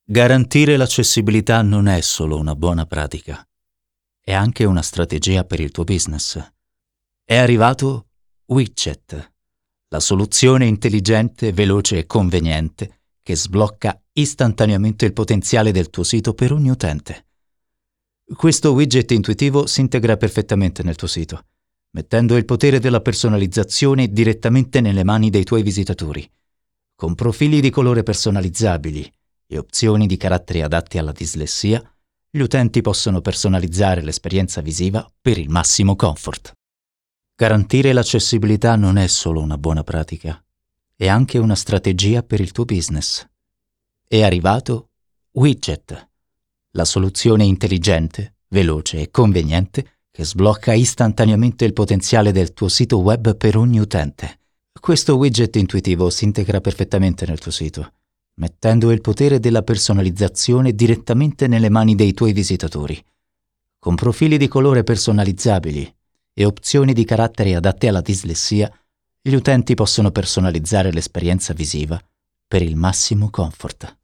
Garantire l'accessibilità non è solo una buona pratica, è anche una strategia per il tuo business. È arrivato Widget, la soluzione intelligente, veloce e conveniente che sblocca istantaneamente il potenziale del tuo sito per ogni utente. Questo widget intuitivo si integra perfettamente nel tuo sito, mettendo il potere della personalizzazione direttamente nelle mani dei tuoi visitatori. Con profili di colore personalizzabili e opzioni di caratteri adatti alla dislessia, gli utenti possono personalizzare l'esperienza visiva per il massimo comfort. Garantire l'accessibilità non è solo una buona pratica, è anche una strategia per il tuo business. È arrivato Widget, la soluzione intelligente, veloce e conveniente che sblocca istantaneamente il potenziale del tuo sito web per ogni utente. Questo widget intuitivo si integra perfettamente nel tuo sito, mettendo il potere della personalizzazione direttamente nelle mani dei tuoi visitatori. Con profili di colore personalizzabili e opzioni di caratteri adatte alla dislessia, gli utenti possono personalizzare l'esperienza visiva per il massimo comfort.